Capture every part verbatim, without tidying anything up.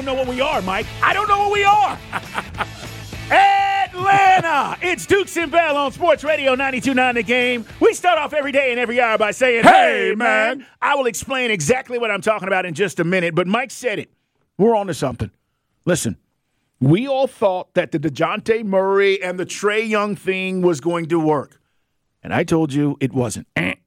know what we are, Mike. I don't know what we are. Atlanta! It's Dukes and Bell on Sports Radio ninety-two point nine The Game. We start off every day and every hour by saying, hey, man. I will explain exactly what I'm talking about in just a minute, but Mike said it. We're on to something. Listen, we all thought that the DeJounte Murray and the Trae Young thing was going to work. And I told you it wasn't.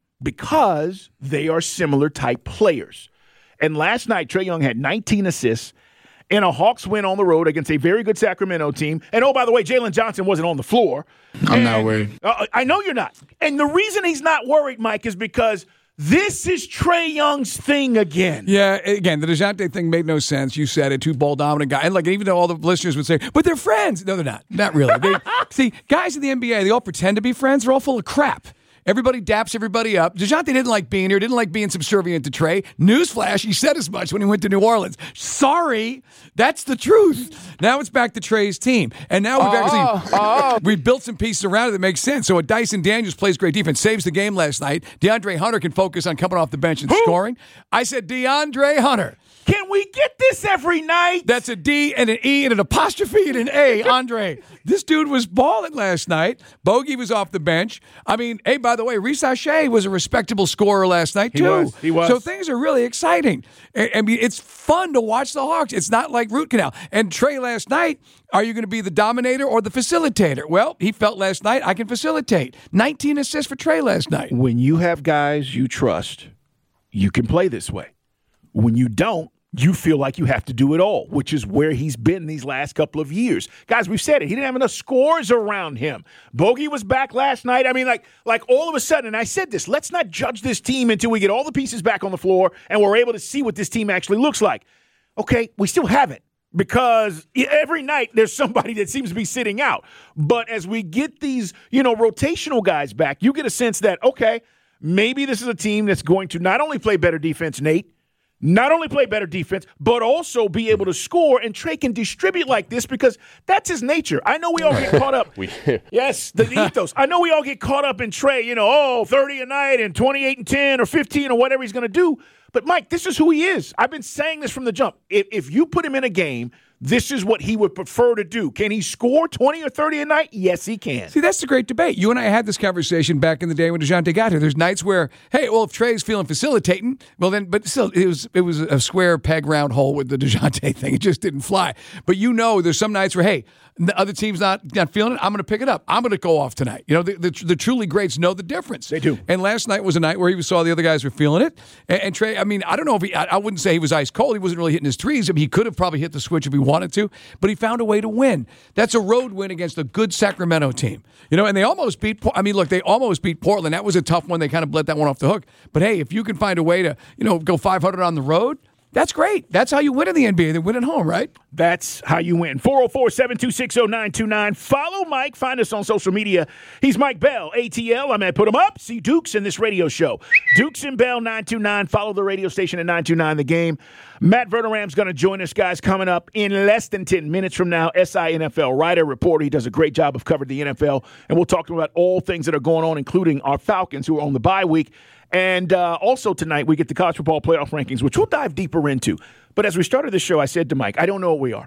Because they are similar type players. And last night, Trae Young had nineteen assists in a Hawks win on the road against a very good Sacramento team. And, oh, by the way, Jalen Johnson wasn't on the floor. I'm and, not worried. Uh, I know you're not. And the reason he's not worried, Mike, is because this is Trae Young's thing again. Yeah, again, the DeJounte thing made no sense. You said it, two ball dominant guy. And like, even though all the listeners would say, but they're friends. No, they're not. Not really. They, see, guys in the N B A, they all pretend to be friends. They're all full of crap. Everybody daps everybody up. DeJounte didn't like being here, didn't like being subservient to Trae. Newsflash, he said as much when he went to New Orleans. Sorry, that's the truth. Now it's back to Trae's team. And now we've oh, actually oh. we've built some pieces around it that makes sense. So a Dyson Daniels plays great defense, saves the game last night. DeAndre Hunter can focus on coming off the bench and Who? scoring. I said DeAndre Hunter. Can we get this every night? That's a D and an E and an apostrophe and an A, Andre. This dude was balling last night. Bogey was off the bench. I mean, hey, by the way, Reese Shea was a respectable scorer last night, too. He was. He was. So things are really exciting. I, I mean, it's fun to watch the Hawks. It's not like root canal. And Trae last night, are you going to be the dominator or the facilitator? Well, he felt last night, I can facilitate. nineteen assists for Trae last night. When you have guys you trust, you can play this way. When you don't, you feel like you have to do it all, which is where he's been these last couple of years. Guys, we've said it. He didn't have enough scores around him. Bogey was back last night. I mean, like, like all of a sudden, and I said this, let's not judge this team until we get all the pieces back on the floor and we're able to see what this team actually looks like. Okay, we still haven't, because every night there's somebody that seems to be sitting out. But as we get these, you know, rotational guys back, you get a sense that, okay, maybe this is a team that's going to not only play better defense, Nate, Not only play better defense, but also be able to score, and Trae can distribute like this because that's his nature. I know we all get caught up. we, yes, the ethos. I know we all get caught up in Trae, you know, oh, thirty a night and twenty-eight and ten or fifteen or whatever he's going to do. But, Mike, this is who he is. I've been saying this from the jump. If, if you put him in a game, this is what he would prefer to do. Can he score twenty or thirty a night? Yes, he can. See, that's the great debate. You and I had this conversation back in the day when DeJounte got here. There's nights where, hey, well, if Trae's feeling facilitating, well then, but still, it was it was a square peg round hole with the DeJounte thing. It just didn't fly. But you know, there's some nights where, hey, the other team's not, not feeling it. I'm going to pick it up. I'm going to go off tonight. You know, the, the, the truly greats know the difference. They do. And last night was a night where he saw the other guys were feeling it. And, and Trae, I mean, I don't know if he, I, I wouldn't say he was ice cold. He wasn't really hitting his threes. I mean, he could have probably hit the switch if he wanted to, but he found a way to win. That's a road win against a good Sacramento team. You know, and they almost beat, I mean, look, they almost beat Portland. That was a tough one. They kind of let that one off the hook. But hey, if you can find a way to, you know, go five hundred on the road, that's great. That's how you win in the N B A. They win at home, right? That's how you win. four oh four, seven two six, oh nine two nine. Follow Mike. Find us on social media. He's Mike Bell, A T L. I'm at Put 'em Up. See Dukes in this radio show. Dukes and Bell, nine two nine. Follow the radio station at nine two nine The Game. Matt Verderam's going to join us, guys, coming up in less than ten minutes from now. S I N F L writer, reporter. He does a great job of covering the N F L. And we'll talk about all things that are going on, including our Falcons, who are on the bye week. And uh, also tonight, we get the college football playoff rankings, which we'll dive deeper into. But as we started the show, I said to Mike, I don't know what we are.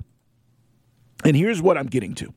And here's what I'm getting to.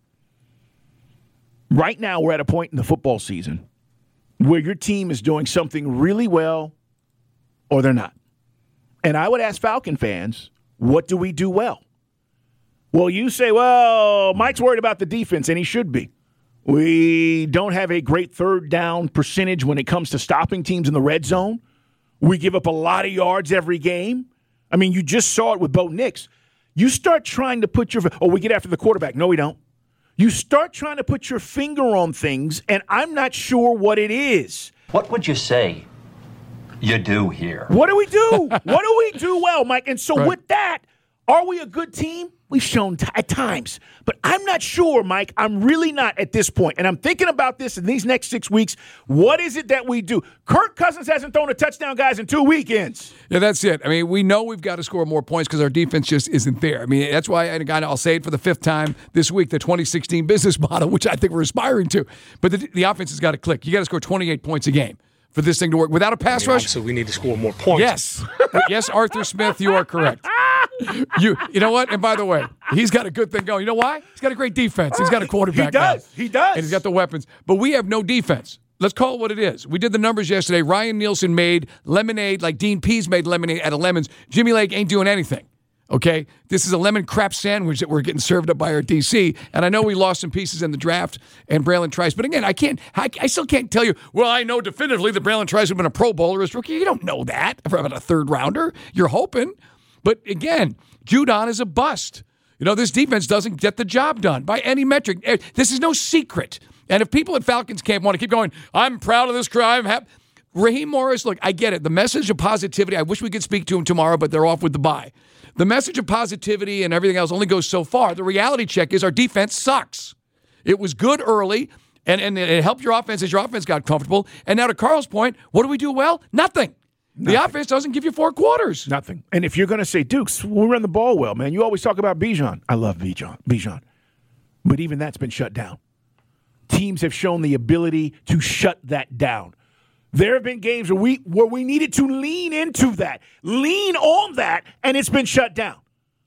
Right now, we're at a point in the football season where your team is doing something really well or they're not. And I would ask Falcon fans, what do we do well? Well, you say, well, Mike's worried about the defense, and he should be. We don't have a great third down percentage when it comes to stopping teams in the red zone. We give up a lot of yards every game. I mean, you just saw it with Bo Nix. You start trying to put your – oh, we get after the quarterback. No, we don't. You start trying to put your finger on things, and I'm not sure what it is. What would you say you do here? What do we do? What do we do well, Mike? And so right. with that, are we a good team? We've shown t- at times. But I'm not sure, Mike. I'm really not at this point. And I'm thinking about this in these next six weeks. What is it that we do? Kirk Cousins hasn't thrown a touchdown, guys, in two weekends. Yeah, that's it. I mean, we know we've got to score more points because our defense just isn't there. I mean, that's why, and again, I'll say it for the fifth time this week, the twenty sixteen business model, which I think we're aspiring to. But the, the offense has got to click. You got to score twenty-eight points a game for this thing to work. Without a pass I mean, rush. So we need to score more points. Yes. Yes, Arthur Smith, you are correct. You you know what? And by the way, he's got a good thing going. You know why? He's got a great defense. He's got a quarterback. He does. Now. He does. And he's got the weapons. But we have no defense. Let's call it what it is. We did the numbers yesterday. Ryan Nielsen made lemonade like Dean Pease made lemonade out of lemons. Jimmy Lake ain't doing anything. Okay? This is a lemon crap sandwich that we're getting served up by our D C. And I know we lost some pieces in the draft and Braylon Trice. But again, I can't I, I still can't tell you, well, I know definitively that Braylon Trice would have been a Pro Bowler as rookie. You don't know that about a third rounder. You're hoping. But again, Judon is a bust. You know, this defense doesn't get the job done by any metric. This is no secret. And if people at Falcons camp want to keep going, I'm proud of this crew, I'm happy. Raheem Morris, look, I get it. The message of positivity, I wish we could speak to him tomorrow, but they're off with the bye. The message of positivity and everything else only goes so far. The reality check is our defense sucks. It was good early, and, and it helped your offense as your offense got comfortable. And now to Carl's point, what do we do well? Nothing. Nothing. The offense doesn't give you four quarters. Nothing. And if you're going to say, Dukes, we run the ball well, man. You always talk about Bijan. I love Bijan. Bijan. But even that's been shut down. Teams have shown the ability to shut that down. There have been games where we where we needed to lean into that, lean on that, and it's been shut down.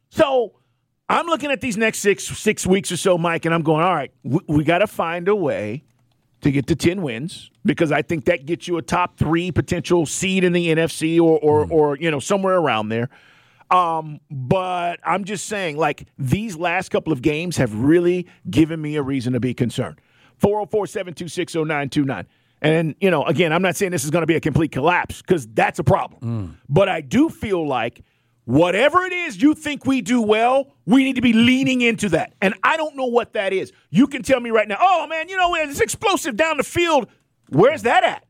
So I'm looking at these next six six weeks or so, Mike, and I'm going, all right, we, we got to find a way to get to ten wins because I think that gets you a top three potential seed in the N F C or or, mm. or you know somewhere around there. Um, but I'm just saying, like, these last couple of games have really given me a reason to be concerned. four oh four, seven two six, oh nine two nine. And, you know, again, I'm not saying this is going to be a complete collapse because that's a problem. Mm. But I do feel like whatever it is you think we do well, we need to be leaning into that. And I don't know what that is. You can tell me right now, oh, man, you know, it's explosive down the field. Where's that at?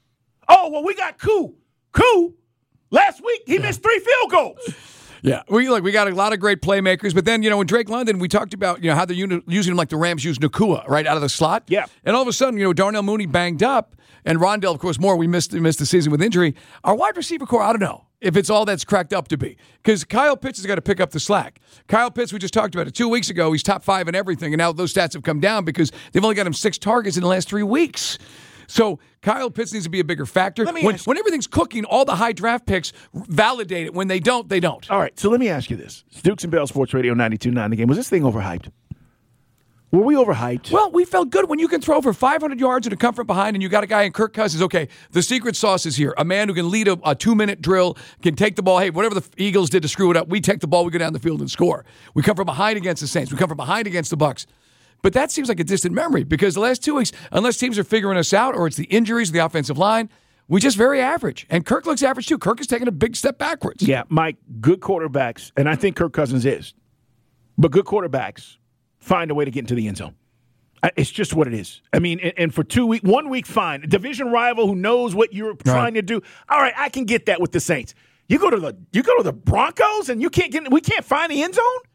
Oh, well, we got Koo. Koo, last week, he missed three field goals. Yeah, we like we got a lot of great playmakers, but then, you know, in Drake London, we talked about, you know, how they're using him like the Rams use Nakua, right, out of the slot. Yeah. And all of a sudden, you know, Darnell Mooney banged up, and Rondell, of course, more, we missed, missed the season with injury. Our wide receiver core, I don't know if it's all that's cracked up to be, because Kyle Pitts has got to pick up the slack. Kyle Pitts, we just talked about it. Two weeks ago, he's top five in everything, and now those stats have come down because they've only got him six targets in the last three weeks. So Kyle Pitts needs to be a bigger factor. When, when everything's cooking, all the high draft picks validate it. When they don't, they don't. All right, so let me ask you this. It's Dukes and Bell Sports Radio ninety-two point nine The Game. Was this thing overhyped? Were we overhyped? Well, we felt good when you can throw for five hundred yards and a come from behind and you got a guy in Kirk Cousins. Okay, the secret sauce is here. A man who can lead a, a two-minute drill, can take the ball. Hey, whatever the Eagles did to screw it up, we take the ball, we go down the field and score. We come from behind against the Saints. We come from behind against the Bucs. But that seems like a distant memory because the last two weeks, unless teams are figuring us out or it's the injuries of the offensive line, we just very average. And Kirk looks average too. Kirk is taking a big step backwards. Yeah, Mike, good quarterbacks, and I think Kirk Cousins is, but good quarterbacks find a way to get into the end zone. It's just what it is. I mean, and, and for two weeks, one week, fine. A division rival who knows what you're trying right. to do. All right, I can get that with the Saints. You go to the you go to the Broncos and you can't get we can't find the end zone?